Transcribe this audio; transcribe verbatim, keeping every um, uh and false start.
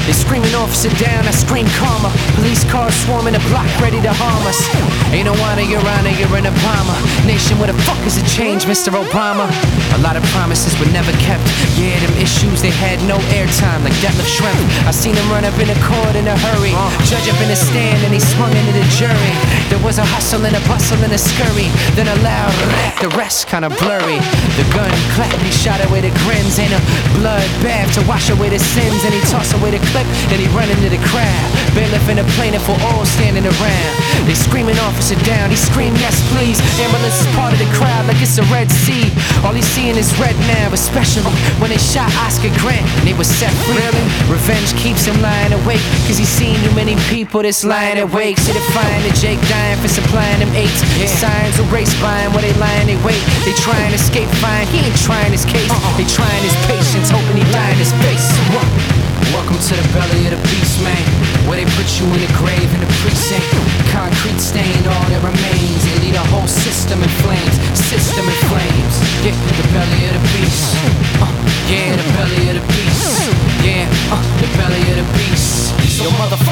They screaming officer down, I scream karma. Police cars swarming the block, ready to harm us. Ain't no honor, your honor, you're in a bomber. Nation, where the fuck is the change, Mister Obama? A lot of promises were never kept. Yeah, them issues, they had no airtime, like Detlef Shrimp. I seen them run up in the court in a hurry. Judge up in the stand and he swung into the jury. There was a hustle and a bustle and a scurry. Then a loud rap, the rest kinda blurry. The gun clapped, he shot away the grins. Ain't a blood bath to wash away the sins. And he tossed away the clip, then he run into the crowd. Bailiff and the plaintiff were all standing around. They screaming officer down, he screamed yes please. Ambulance is part of the crowd like it's a Red Sea. All he's seeing is red now, especially when they shot Oscar Grant and they was set free. Really? Revenge keeps him lying awake, cause he's seen too many people that's lying awake. See the fine that Jake dying for supplying them eights. Yeah. Signs of race buying where they lying they wait. They trying to escape fine, he ain't trying his case. Uh-uh. They trying his patience, hoping he die in his face. Whoa. Welcome to the belly of the beast, man. Where they put you in the grave in the precinct. Concrete stained all that remains. They leave the whole system in flames. System in flames. Yeah, the belly of the beast. Uh, yeah, the belly of the beast. Yeah, uh, the belly of the beast. So motherfucker.